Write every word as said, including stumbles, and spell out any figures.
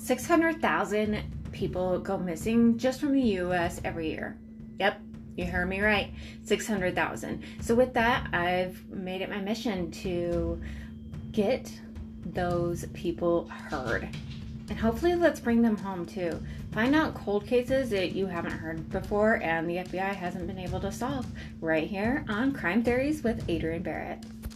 six hundred thousand people go missing just from the U S every year. Yep, you heard me right. six hundred thousand. So with that, I've made it my mission to get those people heard. And hopefully let's bring them home too. Find out cold cases that you haven't heard before and the F B I hasn't been able to solve, right here on Crime Theories with Adrienne Barrett.